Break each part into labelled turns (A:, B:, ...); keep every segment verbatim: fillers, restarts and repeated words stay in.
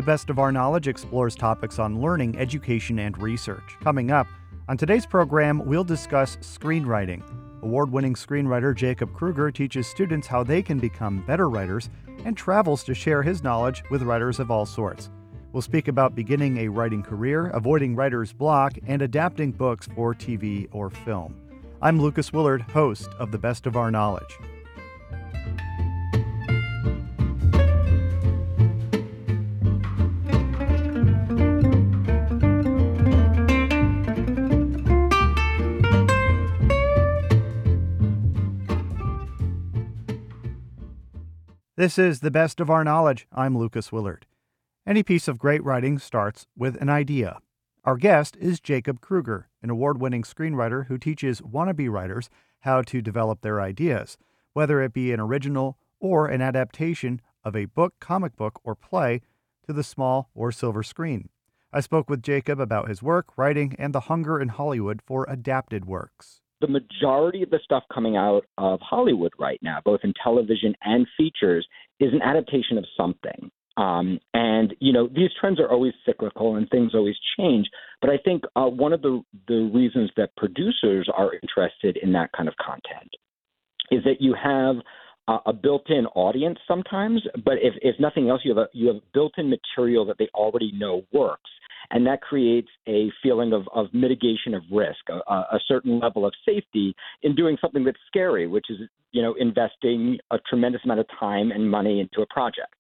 A: The Best of Our Knowledge explores topics on learning, education, and research. Coming up, on today's program, we'll discuss screenwriting. Award-winning screenwriter Jacob Kruger teaches students how they can become better writers and travels to share his knowledge with writers of all sorts. We'll speak about beginning a writing career, avoiding writer's block, and adapting books for T V or film. I'm Lucas Willard, host of The Best of Our Knowledge. This is The Best of Our Knowledge. I'm Lucas Willard. Any piece of great writing starts with an idea. Our guest is Jacob Kruger, an award-winning screenwriter who teaches wannabe writers how to develop their ideas, whether it be an original or an adaptation of a book, comic book, or play to the small or silver screen. I spoke with Jacob about his work, writing, and the hunger in Hollywood for adapted works.
B: The majority of the stuff coming out of Hollywood right now, both in television and features, is an adaptation of something. Um, and, you know, these trends are always cyclical and things always change. But I think uh, one of the, the reasons that producers are interested in that kind of content is that you have uh, a built-in audience sometimes, but if, if nothing else, you have, a, you have built-in material that they already know works. And that creates a feeling of, of mitigation of risk, a, a certain level of safety in doing something that's scary, which is, you know, investing a tremendous amount of time and money into a project.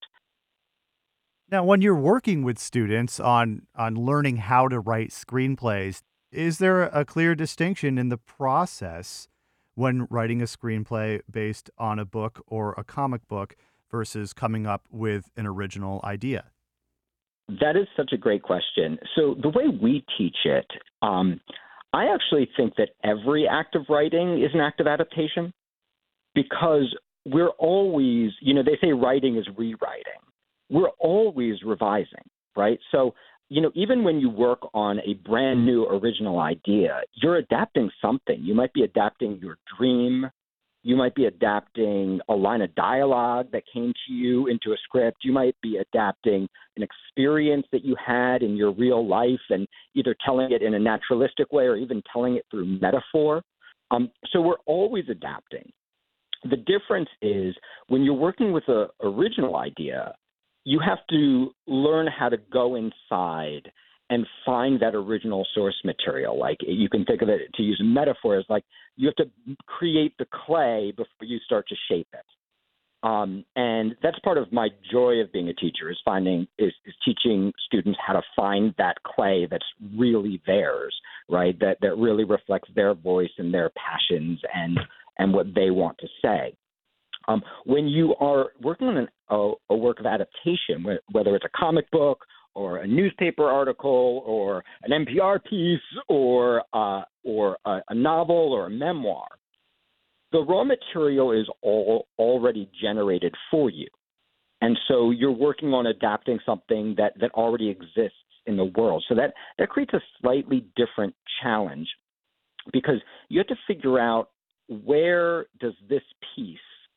A: Now, when you're working with students on, on learning how to write screenplays, is there a clear distinction in the process when writing a screenplay based on a book or a comic book versus coming up with an original idea?
B: That is such a great question. So the way we teach it, um, I actually think that every act of writing is an act of adaptation because we're always, you know, they say writing is rewriting. We're always revising, right? So, you know, even when you work on a brand new original idea, you're adapting something. You might be adapting your dream. You might be adapting a line of dialogue that came to you into a script. You might be adapting an experience that you had in your real life and either telling it in a naturalistic way or even telling it through metaphor. Um, so we're always adapting. The difference is when you're working with an original idea, you have to learn how to go inside and find that original source material. Like you can think of it, to use a metaphor, as like you have to create the clay before you start to shape it. Um, and that's part of my joy of being a teacher is finding is, is teaching students how to find that clay that's really theirs, right? That that really reflects their voice and their passions and and what they want to say. Um, when you are working on an, a, a work of adaptation, whether it's a comic book or a newspaper article or an N P R piece or uh, or a, a novel or a memoir, the raw material is all already generated for you. And so you're working on adapting something that, that already exists in the world. So that, that creates a slightly different challenge because you have to figure out where does this piece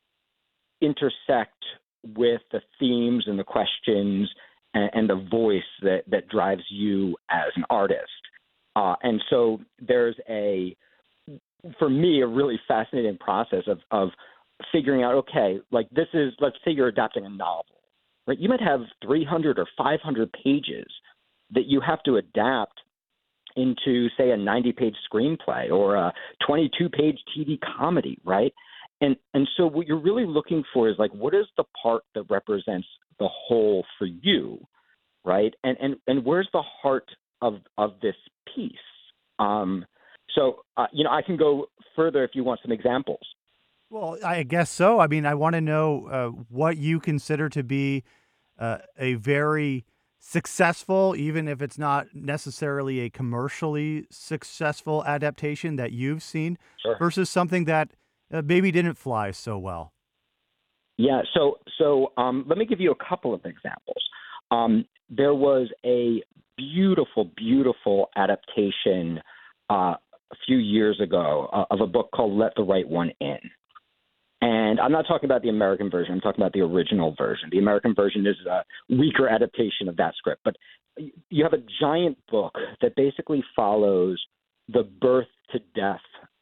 B: intersect with the themes and the questions and, and the voice that, that drives you as an artist. Uh, and so there's a, for me, a really fascinating process of, of figuring out, okay, like this is, let's say you're adapting a novel, right? You might have three hundred or five hundred pages that you have to adapt into, say, a ninety-page screenplay or a twenty-two page T V comedy, right? And and so what you're really looking for is like, what is the part that represents the whole for you, right? And and and where's the heart of of this piece? Um, so uh, you know, I can go further if you want some examples.
A: Well, I guess so. I mean, I want to know uh, what you consider to be uh, a very successful, even if it's not necessarily a commercially successful adaptation that you've seen,
B: Sure.
A: versus something that uh, maybe didn't fly so well.
B: Yeah. So so um, let me give you a couple of examples. Um, there was a beautiful, beautiful adaptation uh, a few years ago uh, of a book called Let the Right One In. And I'm not talking about the American version. I'm talking about the original version. The American version is a weaker adaptation of that script. But you have a giant book that basically follows the birth to death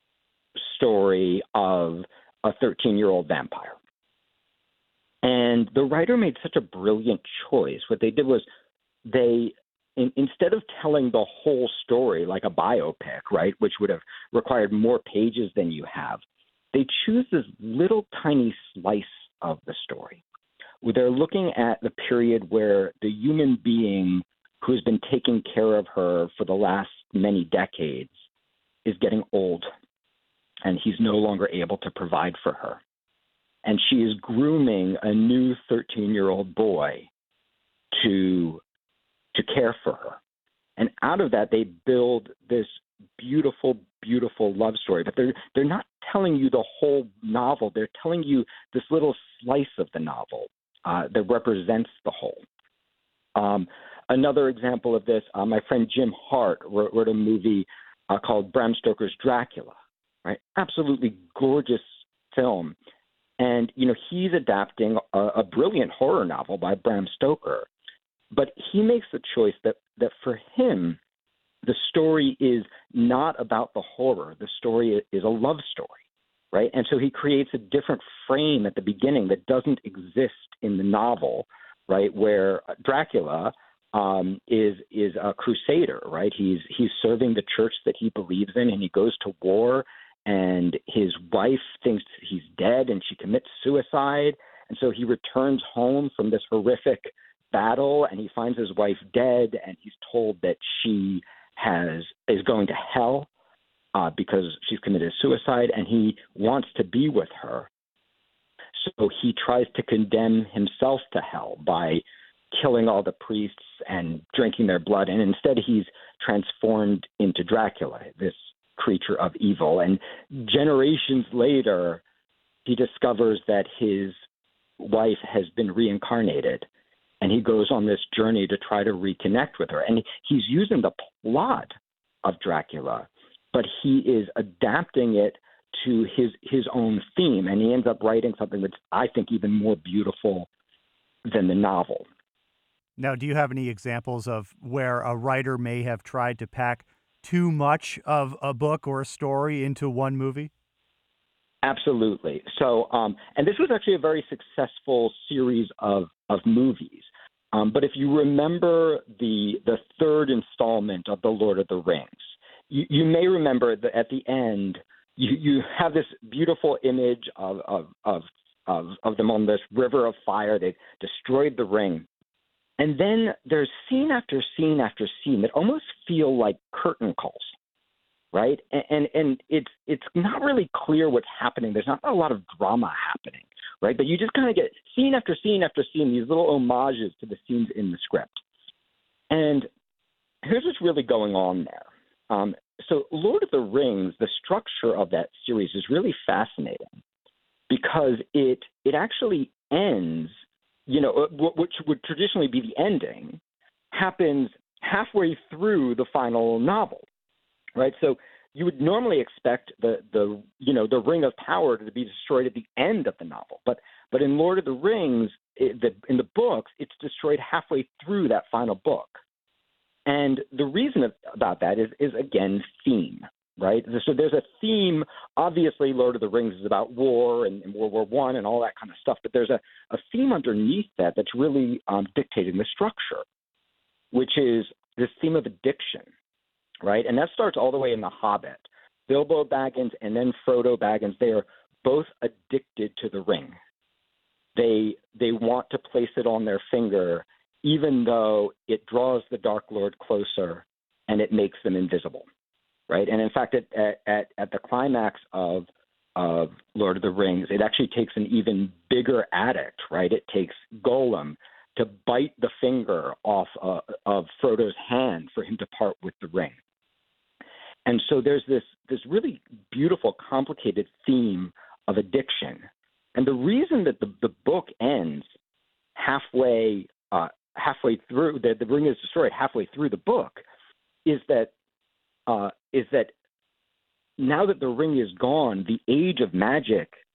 B: story of a thirteen-year-old vampire. And the writer made such a brilliant choice. What they did was they, in, instead of telling the whole story like a biopic, right, which would have required more pages than you have, they choose this little tiny slice of the story where they're looking at the period where the human being who's been taking care of her for the last many decades is getting old, and he's no longer able to provide for her. And she is grooming a new thirteen-year-old boy to to care for her. And out of that, they build this beautiful, beautiful love story. But they're they're not telling you the whole novel. They're telling you this little slice of the novel uh, that represents the whole. Um, another example of this, uh, my friend Jim Hart wrote, wrote a movie uh, called Bram Stoker's Dracula. Right, absolutely gorgeous film. And, you know, he's adapting a, a brilliant horror novel by Bram Stoker. But he makes the choice that, that for him, the story is not about the horror. The story is a love story, right? And so he creates a different frame at the beginning that doesn't exist in the novel, right, where Dracula um, is is a crusader, right? He's he's serving the church that he believes in, and he goes to war, and his wife thinks he's dead, and she commits suicide. And so he returns home from this horrific battle, and he finds his wife dead, and he's told that she has is going to hell uh, because she's committed suicide, and he wants to be with her. So he tries to condemn himself to hell by killing all the priests and drinking their blood, and instead he's transformed into Dracula, this creature of evil. And generations later, he discovers that his wife has been reincarnated, and he goes on this journey to try to reconnect with her. And he's using the plot of Dracula, but he is adapting it to his his own theme, and he ends up writing something that's, I think, even more beautiful than the novel.
A: Now, do you have any examples of where a writer may have tried to pack too much of a book or a story into one movie?
B: Absolutely. So, um, and this was actually a very successful series of of movies. Um, but if you remember the the third installment of The Lord of the Rings, you, you may remember that at the end you, you have this beautiful image of of, of of of them on this river of fire. They destroyed the ring. And then there's scene after scene after scene that almost feel like curtain calls, right? And, and and it's it's not really clear what's happening. There's not a lot of drama happening, right? But you just kind of get scene after scene after scene, these little homages to the scenes in the script. And here's what's really going on there. Um, so Lord of the Rings, the structure of that series is really fascinating because it it actually ends, you know, which would traditionally be the ending, happens halfway through the final novel, right? So you would normally expect the, the you know, the Ring of Power to be destroyed at the end of the novel. But but in Lord of the Rings, it, the, in the books, it's destroyed halfway through that final book. And the reason about that is, is again, theme, right? So there's a theme. Obviously, Lord of the Rings is about war and, and World War One and all that kind of stuff. But there's a, a theme underneath that that's really um, dictating the structure, which is this theme of addiction, right? And that starts all the way in The Hobbit. Bilbo Baggins and then Frodo Baggins, they are both addicted to the ring. They they want to place it on their finger, even though it draws the Dark Lord closer and it makes them invisible. Right, and in fact, at, at at the climax of of Lord of the Rings, it actually takes an even bigger addict. Right, it takes Gollum to bite the finger off uh, of Frodo's hand for him to part with the ring. And so there's this this really beautiful, complicated theme of addiction. And the reason that the, the book ends halfway uh, halfway through, that the ring is destroyed halfway through the book, is that. Uh, is that now that the ring is gone, the age of magic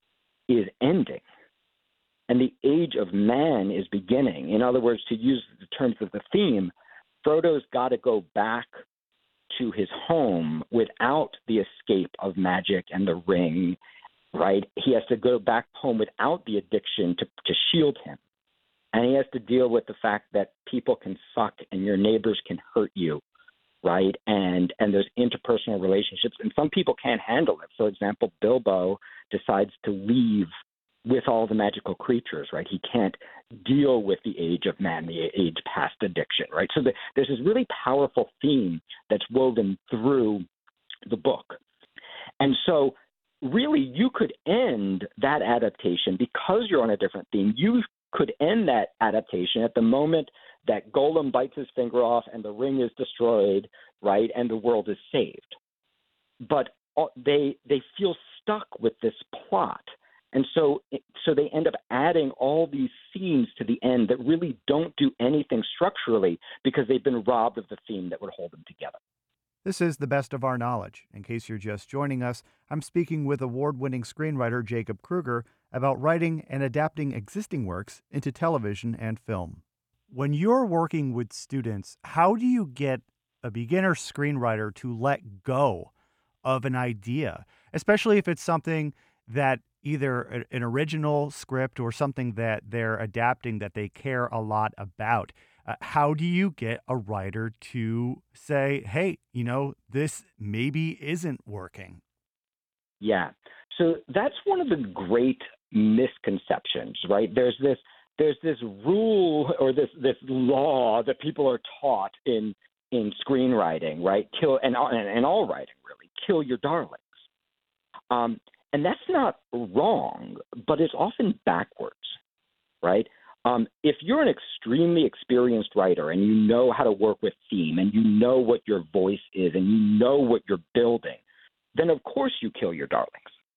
B: is ending and the age of man is beginning. In other words, to use the terms of the theme, Frodo's got to go back to his home without the escape of magic and the ring, right? He has to go back home without the addiction to, to shield him. And he has to deal with the fact that people can suck and your neighbors can hurt you, right? And and there's interpersonal relationships, and some people can't handle it. For example, Bilbo decides to leave with all the magical creatures, right? He can't deal with the age of man, the age past addiction, right? So the, there's this really powerful theme that's woven through the book. And so really you could end that adaptation because you're on a different theme. You could end that adaptation at the moment that Gollum bites his finger off and the ring is destroyed, right, and the world is saved. But they they feel stuck with this plot. And so so they end up adding all these scenes to the end that really don't do anything structurally because they've been robbed of the theme that would hold them together.
A: This is The Best of Our Knowledge. In case you're just joining us, I'm speaking with award-winning screenwriter Jacob Kruger about writing and adapting existing works into television and film. When you're working with students, how do you get a beginner screenwriter to let go of an idea, especially if it's something that either an original script or something that they're adapting that they care a lot about? Uh, how do you get a writer to say, hey, you know, this maybe isn't working?
B: Yeah. So that's one of the great misconceptions, right? There's this there's this rule or this this law that people are taught in in screenwriting, right? Kill and and, and all writing really, kill your darlings. Um, and that's not wrong, but it's often backwards, right? Um, if you're an extremely experienced writer and you know how to work with theme and you know what your voice is and you know what you're building, then of course you kill your darlings.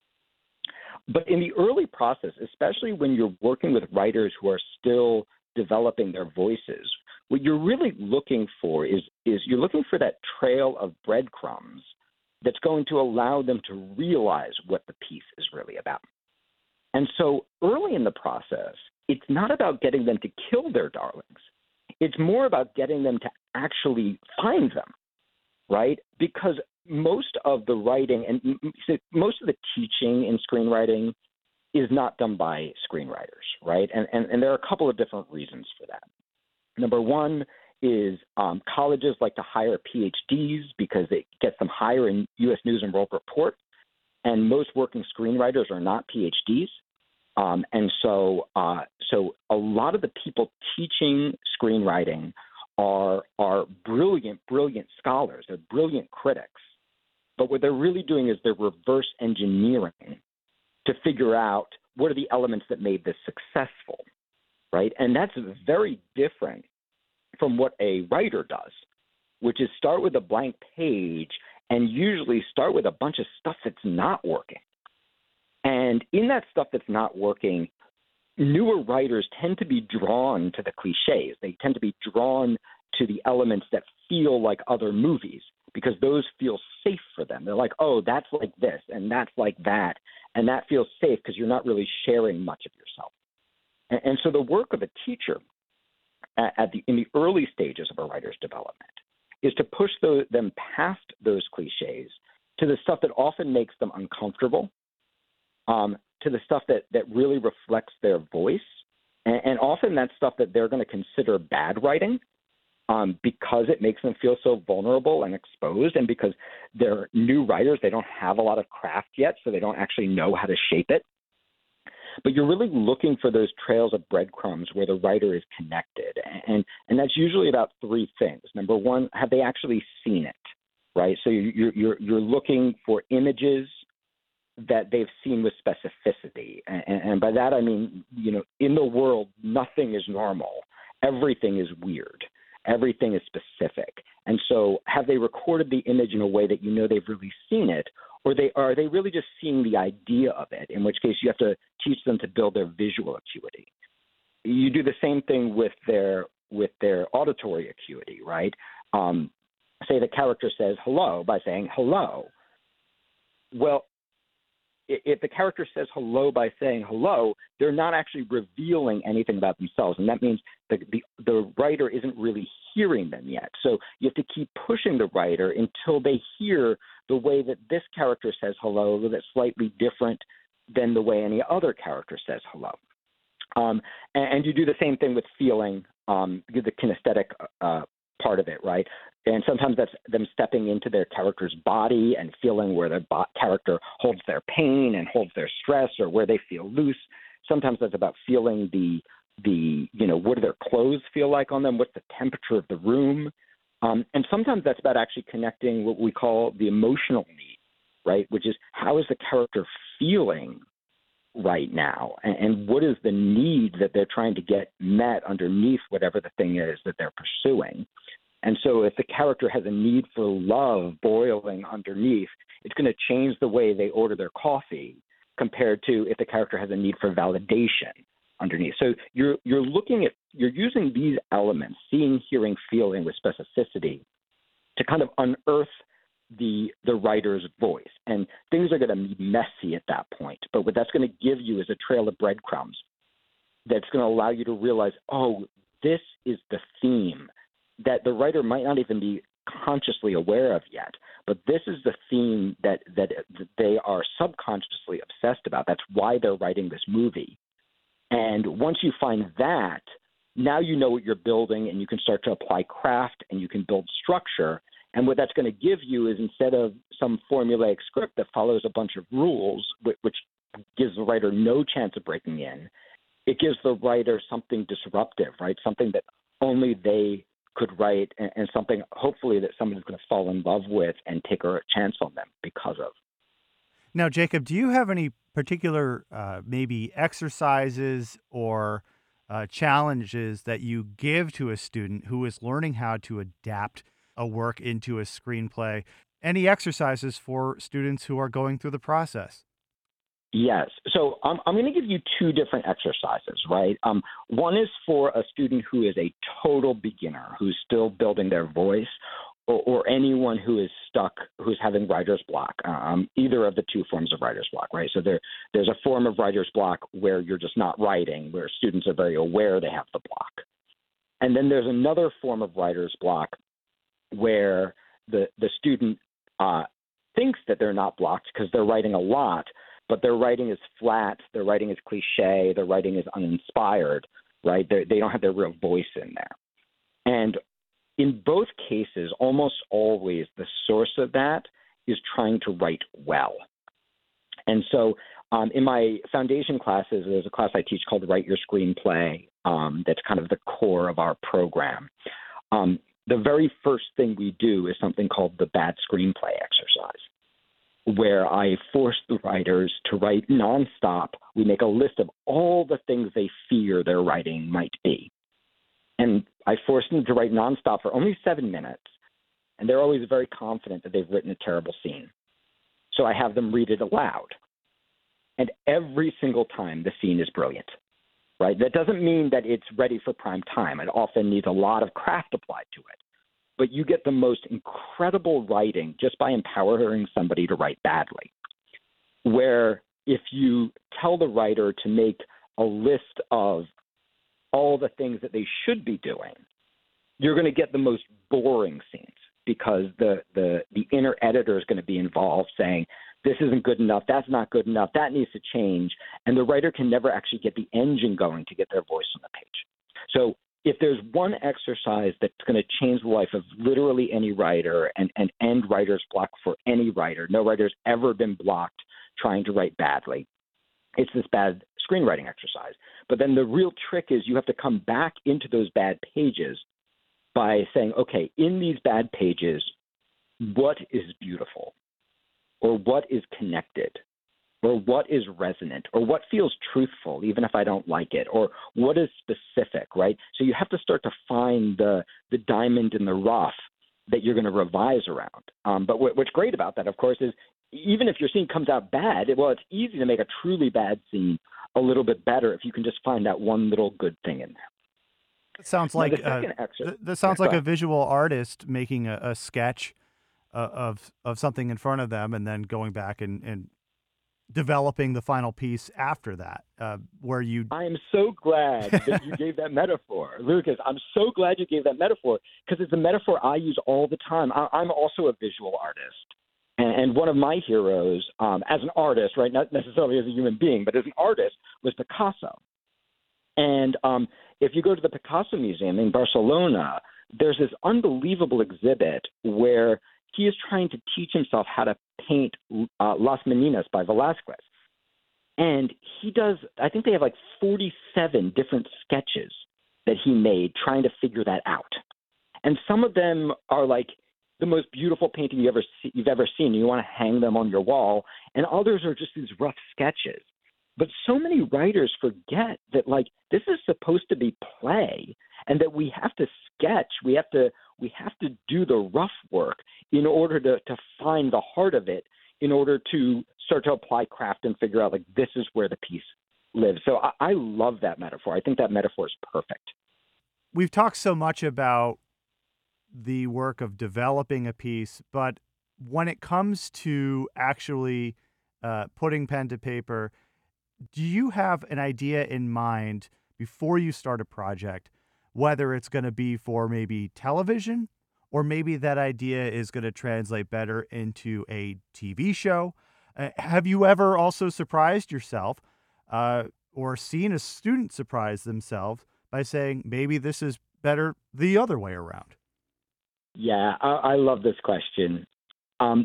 B: But in the early process, especially when you're working with writers who are still developing their voices, what you're really looking for is, is you're looking for that trail of breadcrumbs that's going to allow them to realize what the piece is really about. And so early in the process, it's not about getting them to kill their darlings. It's more about getting them to actually find them, right? Because most of the writing and most of the teaching in screenwriting is not done by screenwriters, right? And, and, and there are a couple of different reasons for that. Number one is um, colleges like to hire P H Ds because it gets them higher in U S News and World Report, and most working screenwriters are not P H Ds. Um, and so, uh, so a lot of the people teaching screenwriting are are brilliant, brilliant scholars. They're brilliant critics. But what they're really doing is they're reverse engineering to figure out what are the elements that made this successful, right? And that's very different from what a writer does, which is start with a blank page and usually start with a bunch of stuff that's not working. And in that stuff that's not working, newer writers tend to be drawn to the cliches. They tend to be drawn to the elements that feel like other movies because those feel safe for them. They're like, oh, that's like this and that's like that. And that feels safe because you're not really sharing much of yourself. And, and so the work of a teacher at, at the in the early stages of a writer's development is to push the, them past those cliches to the stuff that often makes them uncomfortable, Um, to the stuff that, that really reflects their voice. And, and often that's stuff that they're going to consider bad writing um, because it makes them feel so vulnerable and exposed, and because they're new writers, they don't have a lot of craft yet, so they don't actually know how to shape it. But you're really looking for those trails of breadcrumbs where the writer is connected. And, and that's usually about three things. Number one, have they actually seen it, right? So you're, you're, you're looking for images that they've seen with specificity. And, and by that, I mean, you know, in the world, nothing is normal. Everything is weird. Everything is specific. And so have they recorded the image in a way that you know they've really seen it, or they are they really just seeing the idea of it, in which case you have to teach them to build their visual acuity. You do the same thing with their with their auditory acuity, right? Um, say the character says hello by saying hello. Well, if the character says hello by saying hello, they're not actually revealing anything about themselves. And that means the, the, the writer isn't really hearing them yet. So you have to keep pushing the writer until they hear the way that this character says hello, a little bit slightly different than the way any other character says hello. Um, and, and you do the same thing with feeling, um, the kinesthetic uh, part of it, right? And sometimes that's them stepping into their character's body and feeling where their bo- character holds their pain and holds their stress, or where they feel loose. Sometimes that's about feeling the, the you know, what do their clothes feel like on them? What's the temperature of the room? Um, and sometimes that's about actually connecting what we call the emotional need, right? Which is, how is the character feeling right now? And, and what is the need that they're trying to get met underneath whatever the thing is that they're pursuing? And so if the character has a need for love boiling underneath, it's going to change the way they order their coffee compared to if the character has a need for validation underneath. So you're you're looking at, you're using these elements, seeing, hearing, feeling, with specificity to kind of unearth the the writer's voice. And things are going to be messy at that point. But what that's going to give you is a trail of breadcrumbs that's going to allow you to realize, oh, this is the theme that the writer might not even be consciously aware of yet, but this is the theme that, that that they are subconsciously obsessed about. That's why they're writing this movie. And once you find that, now you know what you're building, and you can start to apply craft, and you can build structure. And what that's going to give you is, instead of some formulaic script that follows a bunch of rules, which gives the writer no chance of breaking in, it gives the writer something disruptive, right? Something that only they could write, and, and something hopefully that somebody's going to fall in love with and take a chance on them because of.
A: Now, Jacob, do you have any particular uh, maybe exercises or uh, challenges that you give to a student who is learning how to adapt a work into a screenplay? Any exercises for students who are going through the process?
B: Yes. So um, I'm going to give you two different exercises, right? Um, one is for a student who is a total beginner, who's still building their voice, or, or anyone who is stuck, who's having writer's block, um, either of the two forms of writer's block, right? So there, there's a form of writer's block where you're just not writing, where students are very aware they have the block. And then there's another form of writer's block where the, the student uh, thinks that they're not blocked because they're writing a lot, but their writing is flat, their writing is cliche, their writing is uninspired, right? They're, they don't have their real voice in there. And in both cases, almost always the source of that is trying to write well. And so um, in my foundation classes, there's a class I teach called Write Your Screenplay. Um, that's kind of the core of our program. Um, the very first thing we do is something called the bad screenplay exercise, where I force the writers to write nonstop. We make a list of all the things they fear their writing might be. And I force them to write nonstop for only seven minutes. And they're always very confident that they've written a terrible scene. So I have them read it aloud. And every single time the scene is brilliant, right? That doesn't mean that it's ready for prime time. It often needs a lot of craft applied to it. But you get the most incredible writing just by empowering somebody to write badly. Where if you tell the writer to make a list of all the things that they should be doing, you're going to get the most boring scenes, because the, the, the inner editor is going to be involved saying, this isn't good enough, that's not good enough, that needs to change. And the writer can never actually get the engine going to get their voice on the page. So if there's one exercise that's going to change the life of literally any writer and, and end writer's block for any writer, no writer's ever been blocked trying to write badly, it's this bad screenwriting exercise. But then the real trick is you have to come back into those bad pages by saying, okay, in these bad pages, what is beautiful, or what is connected, or what is resonant, or what feels truthful, even if I don't like it, or what is specific, right? So you have to start to find the the diamond in the rough that you're going to revise around. Um, but what, what's great about that, of course, is even if your scene comes out bad, it, well, it's easy to make a truly bad scene a little bit better if you can just find that one little good thing in there.
A: That sounds like uh,
B: exercise,
A: th- that sounds
B: yeah,
A: like a visual artist making a, a sketch uh, of of something in front of them, and then going back and, and developing the final piece after that, uh, where you...
B: I am so glad that you gave that metaphor, Lucas. I'm so glad you gave that metaphor because it's a metaphor I use all the time. I, I'm also a visual artist. And, and one of my heroes um, as an artist, right, not necessarily as a human being, but as an artist, was Picasso. And um, if you go to the Picasso Museum in Barcelona, there's this unbelievable exhibit where he is trying to teach himself how to paint uh, Las Meninas by Velázquez. And he does, I think they have like forty-seven different sketches that he made trying to figure that out. And some of them are like the most beautiful painting you ever see, you've ever seen. You want to hang them on your wall. And others are just these rough sketches. But so many writers forget that, like, this is supposed to be play and that we have to sketch. We have to we have to do the rough work in order to, to find the heart of it, in order to start to apply craft and figure out, like, this is where the piece lives. So I, I love that metaphor. I think that metaphor is perfect.
A: We've talked so much about the work of developing a piece, but when it comes to actually uh, putting pen to paper, do you have an idea in mind before you start a project, whether it's going to be for maybe television, or maybe that idea is going to translate better into a T V show? Uh, have you ever also surprised yourself uh, or seen a student surprise themselves by saying, maybe this is better the other way around?
B: Yeah, I, I love this question. Um,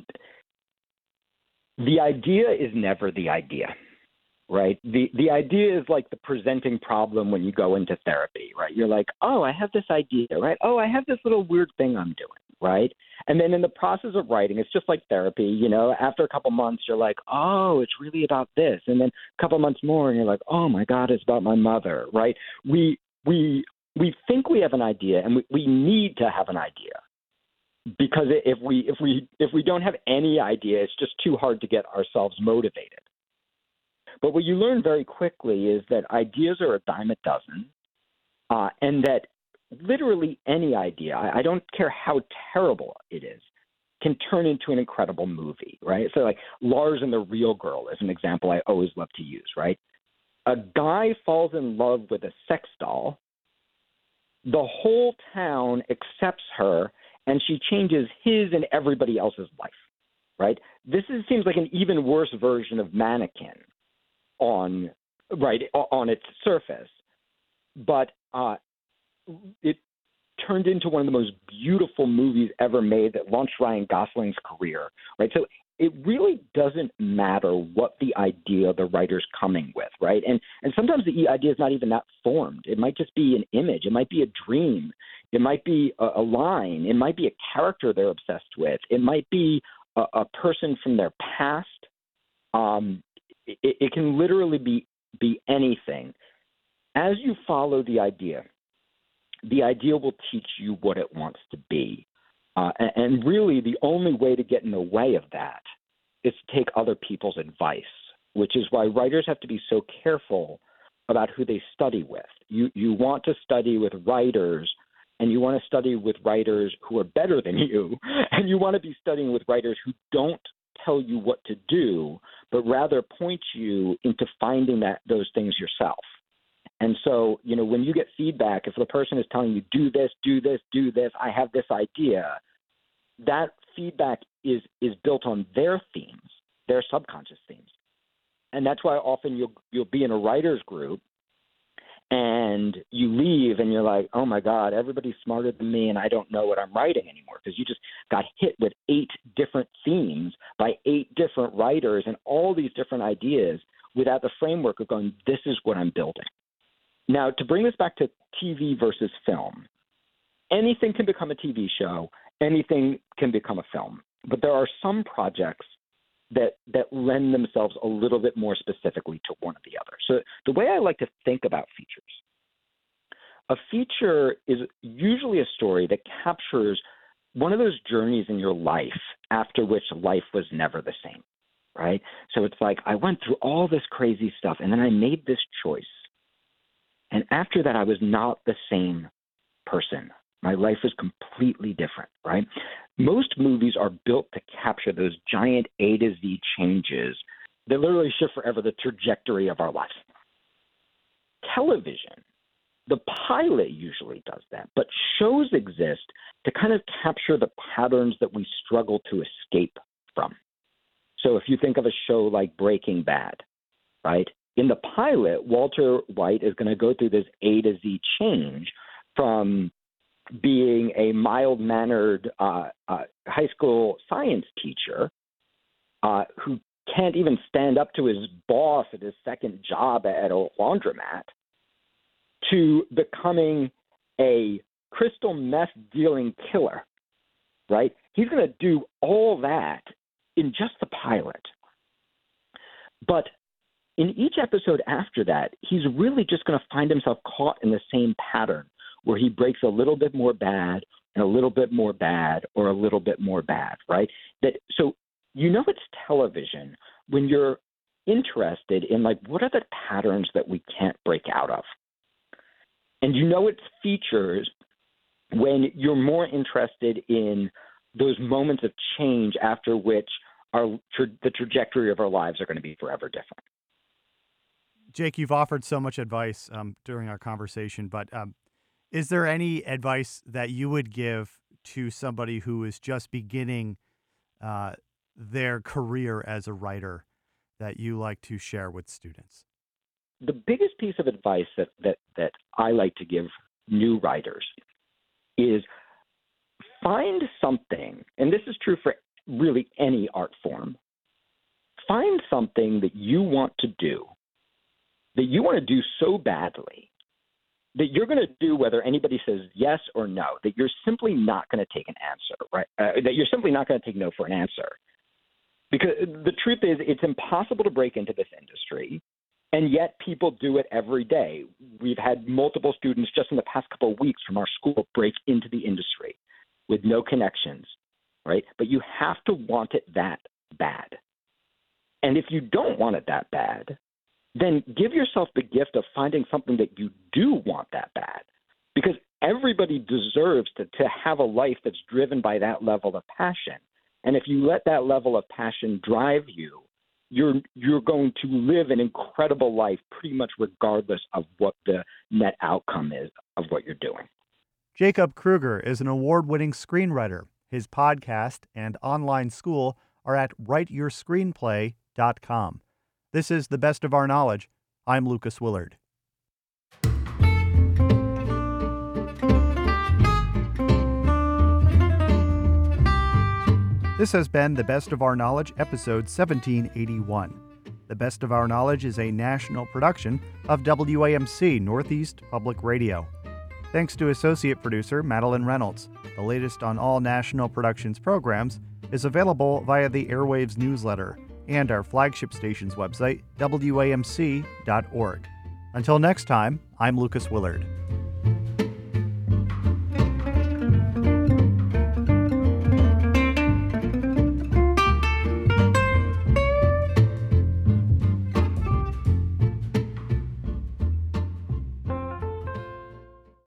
B: the idea is never the idea. Right. The the idea is like the presenting problem when you go into therapy, right? You're like, oh, I have this idea, right? Oh, I have this little weird thing I'm doing, right? And then in the process of writing, it's just like therapy, you know, after a couple months, you're like, oh, it's really about this. And then a couple months more and you're like, oh my God, it's about my mother, right? We we we think we have an idea and we, we need to have an idea. Because if we if we if we don't have any idea, it's just too hard to get ourselves motivated. But what you learn very quickly is that ideas are a dime a dozen, uh, and that literally any idea, I, I don't care how terrible it is, can turn into an incredible movie, right? So like Lars and the Real Girl is an example I always love to use, right? A guy falls in love with a sex doll. The whole town accepts her, and she changes his and everybody else's life, right? This is, seems like an even worse version of Mannequin. on right on its surface, but uh, it turned into one of the most beautiful movies ever made that launched Ryan Gosling's career, right? So it really doesn't matter what the idea the writer's coming with, right? And and sometimes the idea is not even that formed. It might just be an image. It might be a dream. It might be a, a line. It might be a character they're obsessed with. It might be a, a person from their past. Um, It, it can literally be be anything. As you follow the idea, the idea will teach you what it wants to be. Uh, and, and really, the only way to get in the way of that is to take other people's advice, which is why writers have to be so careful about who they study with. You you want to study with writers, and you want to study with writers who are better than you, and you want to be studying with writers who don't tell you what to do, but rather point you into finding that those things yourself. And so, you know, when you get feedback, if the person is telling you, do this, do this, do this, I have this idea, that feedback is is built on their themes, their subconscious themes. And that's why often you'll you'll be in a writer's group and you leave and you're like, oh my God, everybody's smarter than me and I don't know what I'm writing anymore, because you just got hit with eight different themes by eight different writers and all these different ideas without the framework of going, this is what I'm building. Now, to bring this back to T V versus film, anything can become a T V show, anything can become a film, but there are some projects that that lend themselves a little bit more specifically to one or the other. So the way I like to think about features, a feature is usually a story that captures one of those journeys in your life after which life was never the same, right? So it's like, I went through all this crazy stuff and then I made this choice. And after that, I was not the same person. My life was completely different, right? Most movies are built to capture those giant A to Z changes They literally shift forever the trajectory of our lives. Television, the pilot usually does that, but shows exist to kind of capture the patterns that we struggle to escape from. So if you think of a show like Breaking Bad, right? In the pilot, Walter White is going to go through this A to Z change from being a mild-mannered uh, uh, high school science teacher uh, who can't even stand up to his boss at his second job at a laundromat to becoming a crystal meth dealing killer, right? He's going to do all that in just the pilot. But in each episode after that, he's really just going to find himself caught in the same pattern where he breaks a little bit more bad and a little bit more bad or a little bit more bad, right? That so you know it's television when you're interested in, like, what are the patterns that we can't break out of? And you know it's features when you're more interested in those moments of change after which our tra- the trajectory of our lives are going to be forever different.
A: Jake, you've offered so much advice um, during our conversation, but um, is there any advice that you would give to somebody who is just beginning uh, their career as a writer that you like to share with students?
B: The biggest piece of advice that, that, that I like to give new writers is find something, and this is true for really any art form, find something that you want to do, that you want to do so badly, that you're going to do whether anybody says yes or no, that you're simply not going to take an answer, right? Uh, that you're simply not going to take no for an answer. Because the truth is, it's impossible to break into this industry, and yet people do it every day. We've had multiple students just in the past couple of weeks from our school break into the industry with no connections, right? But you have to want it that bad. And if you don't want it that bad, then give yourself the gift of finding something that you do want that bad. Because everybody deserves to, to have a life that's driven by that level of passion. And if you let that level of passion drive you, you're you're going to live an incredible life pretty much regardless of what the net outcome is of what you're doing.
A: Jacob Kruger is an award-winning screenwriter. His podcast and online school are at write your screenplay dot com. This is The Best of Our Knowledge. I'm Lucas Willard. This has been The Best of Our Knowledge, episode seventeen eighty-one. The Best of Our Knowledge is a national production of W A M C Northeast Public Radio. Thanks to associate producer Madeline Reynolds. The latest on all National Productions programs is available via the Airwaves newsletter and our flagship station's website, W A M C dot org. Until next time, I'm Lucas Willard.